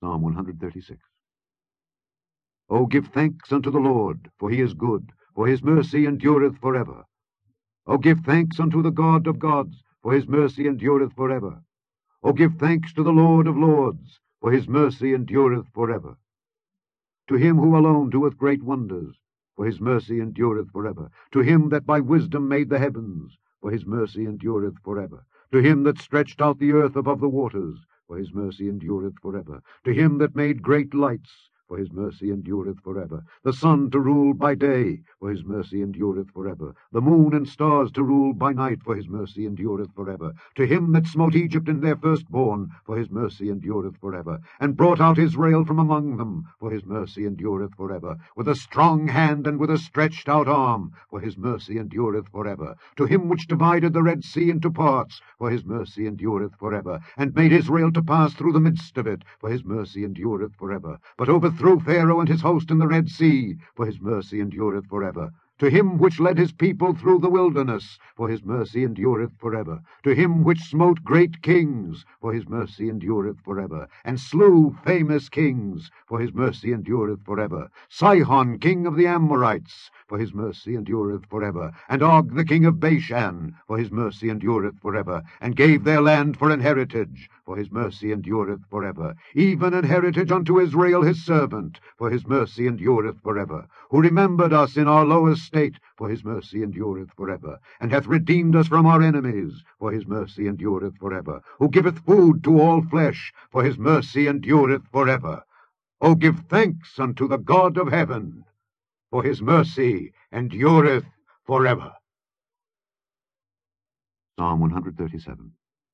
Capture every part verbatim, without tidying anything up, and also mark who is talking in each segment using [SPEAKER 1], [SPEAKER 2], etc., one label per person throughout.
[SPEAKER 1] Psalm one hundred thirty-six. O give thanks unto the Lord, for he is good, for his mercy endureth for ever. O give thanks unto the God of gods, for his mercy endureth for ever. O give thanks to the Lord of lords, for his mercy endureth for ever. To him who alone doeth great wonders, for his mercy endureth for ever. To him that by wisdom made the heavens, for his mercy endureth for ever. To him that stretched out the earth above the waters, for his mercy endureth for ever. To him that made great lights, for his mercy endureth for ever. The sun to rule by day, for his mercy endureth for ever. The moon and stars to rule by night, for his mercy endureth for ever. To him that smote Egypt in their firstborn, for his mercy endureth for ever. And brought out Israel from among them, for his mercy endureth for ever. With a strong hand and with a stretched out arm, for his mercy endureth for ever. To him which divided the Red Sea into parts, for his mercy endureth for ever. And made Israel to pass through the midst of it, for his mercy endureth for ever. But overthrew Pharaoh and his host in the Red Sea, for his mercy endureth for ever. To him which led his people through the wilderness, for his mercy endureth for ever. To him which smote great kings, for his mercy endureth for ever. And slew famous kings, for his mercy endureth for ever. Sihon king of the Amorites, for his mercy endureth for ever. And Og the king of Bashan, for his mercy endureth for ever. And gave their land for an heritage, for his mercy endureth for ever. Even an heritage unto Israel his servant, for his mercy endureth for ever. Who remembered us in our lowest state, for his mercy endureth for ever. And hath redeemed us from our enemies, for his mercy endureth for ever. Who giveth food to all flesh, for his mercy endureth for ever. O give thanks unto the God of heaven, for his mercy endureth for ever. Psalm one hundred thirty-seven.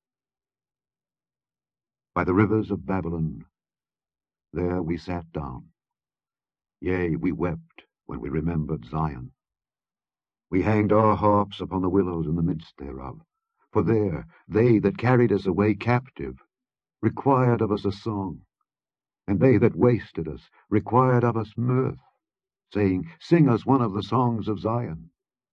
[SPEAKER 1] By the rivers of Babylon, there we sat down. Yea, we wept when we remembered Zion. We hanged our harps upon the willows in the midst thereof. For there they that carried us away captive required of us a song, and they that wasted us required of us mirth, saying, Sing us one of the songs of Zion.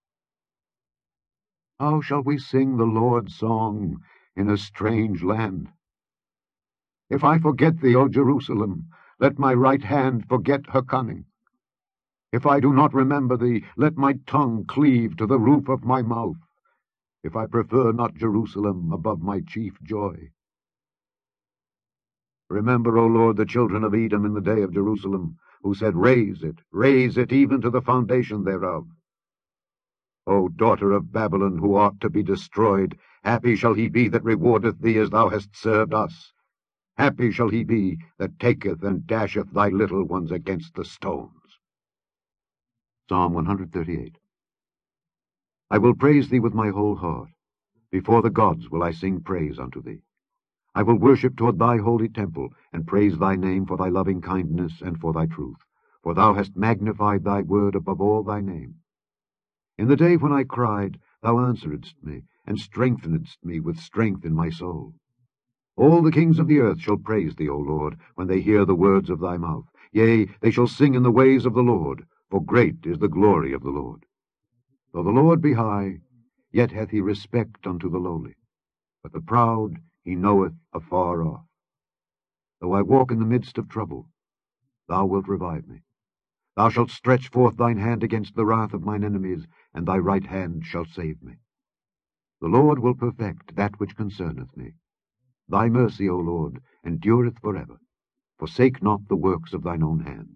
[SPEAKER 1] How shall we sing the Lord's song in a strange land? If I forget thee, O Jerusalem, let my right hand forget her cunning. If I do not remember thee, let my tongue cleave to the roof of my mouth, if I prefer not Jerusalem above my chief joy. Remember, O Lord, the children of Edom in the day of Jerusalem, who said, Raise it, raise it even to the foundation thereof. O daughter of Babylon, who art to be destroyed, happy shall he be that rewardeth thee as thou hast served us. Happy shall he be that taketh and dasheth thy little ones against the stones. Psalm one hundred thirty-eight. I will praise thee with my whole heart. Before the gods will I sing praise unto thee. I will worship toward thy holy temple, and praise thy name for thy loving kindness and for thy truth. For thou hast magnified thy word above all thy name. In the day when I cried, thou answeredst me, and strengthenedst me with strength in my soul. All the kings of the earth shall praise thee, O Lord, when they hear the words of thy mouth. Yea, they shall sing in the ways of the Lord, for great is the glory of the Lord. Though the Lord be high, yet hath he respect unto the lowly, but the proud he knoweth afar off. Though I walk in the midst of trouble, thou wilt revive me. Thou shalt stretch forth thine hand against the wrath of mine enemies, and thy right hand shall save me. The Lord will perfect that which concerneth me. Thy mercy, O Lord, endureth for ever. Forsake not the works of thine own hands.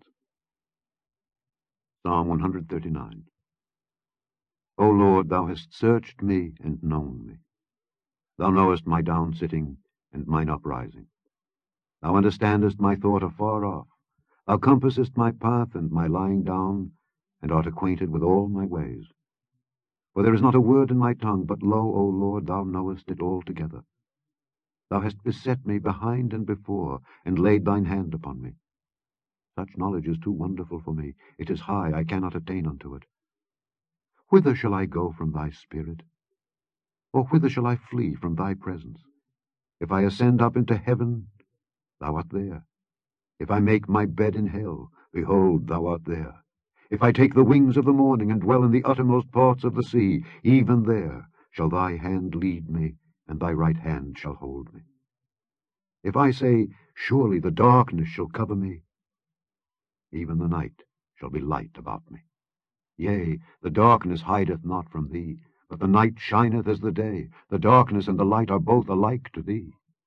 [SPEAKER 1] Psalm one hundred thirty-nine. O Lord, thou hast searched me and known me. Thou knowest my down-sitting and mine uprising. Thou understandest my thought afar off. Thou compassest my path and my lying down, and art acquainted with all my ways. For there is not a word in my tongue, but lo, O Lord, thou knowest it altogether. Thou hast beset me behind and before, and laid thine hand upon me. Such knowledge is too wonderful for me. It is high, I cannot attain unto it. Whither shall I go from thy spirit? Or whither shall I flee from thy presence? If I ascend up into heaven, thou art there. If I make my bed in hell, behold, thou art there. If I take the wings of the morning, and dwell in the uttermost parts of the sea, even there shall thy hand lead me, and thy right hand shall hold me. If I say, Surely the darkness shall cover me. Even the night shall be light about me. Yea, the darkness hideth not from thee, but the night shineth as the day. The darkness and the light are both alike to thee.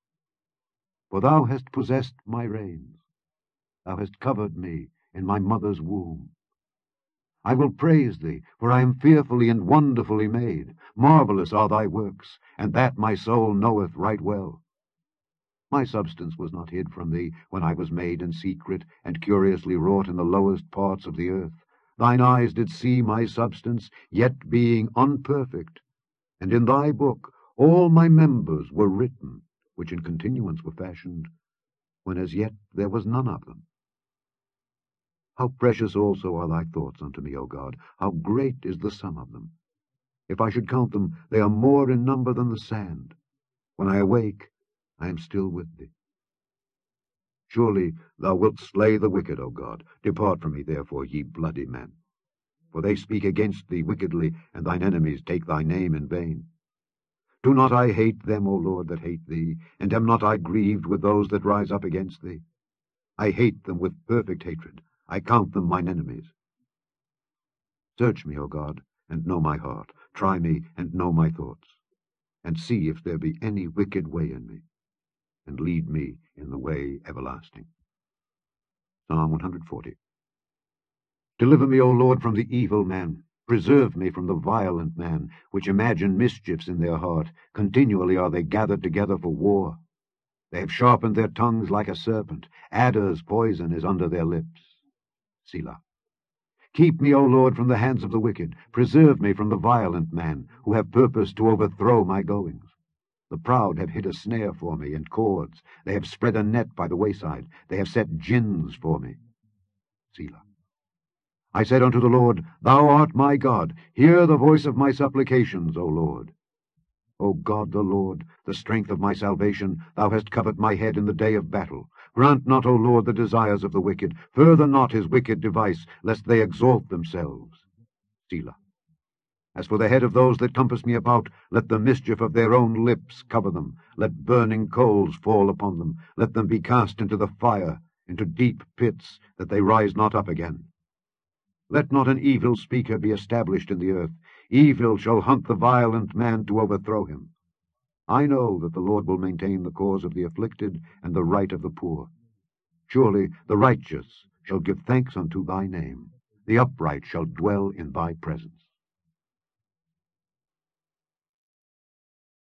[SPEAKER 1] For thou hast possessed my reins. Thou hast covered me in my mother's womb. I will praise thee, for I am fearfully and wonderfully made. Marvelous are thy works, and that my soul knoweth right well. My substance was not hid from thee when I was made in secret, and curiously wrought in the lowest parts of the earth. Thine eyes did see my substance, yet being unperfect. And in thy book all my members were written, which in continuance were fashioned, when as yet there was none of them. How precious also are thy thoughts unto me, O God! How great is the sum of them! If I should count them, they are more in number than the sand. When I awake, I am still with thee. Surely thou wilt slay the wicked, O God. Depart from me, therefore, ye bloody men. For they speak against thee wickedly, and thine enemies take thy name in vain. Do not I hate them, O Lord, that hate thee, and am not I grieved with those that rise up against thee? I hate them with perfect hatred. I count them mine enemies. Search me, O God, and know my heart. Try me, and know my thoughts. And see if there be any wicked way in me, and lead me in the way everlasting. Psalm one forty. Deliver me, O Lord, from the evil man. Preserve me from the violent man, which imagine mischiefs in their heart. Continually are they gathered together for war. They have sharpened their tongues like a serpent. Adder's poison is under their lips. Selah. Keep me, O Lord, from the hands of the wicked. Preserve me from the violent man, who have purposed to overthrow my goings. The proud have hid a snare for me, and cords. They have spread a net by the wayside. They have set gins for me. Selah. I said unto the Lord, Thou art my God. Hear the voice of my supplications, O Lord. O God the Lord, the strength of my salvation, thou hast covered my head in the day of battle. Grant not, O Lord, the desires of the wicked. Further not his wicked device, lest they exalt themselves. Selah. As for the head of those that compass me about, let the mischief of their own lips cover them. Let burning coals fall upon them. Let them be cast into the fire, into deep pits, that they rise not up again. Let not an evil speaker be established in the earth. Evil shall hunt the violent man to overthrow him. I know that the Lord will maintain the cause of the afflicted and the right of the poor. Surely the righteous shall give thanks unto thy name. The upright shall dwell in thy presence.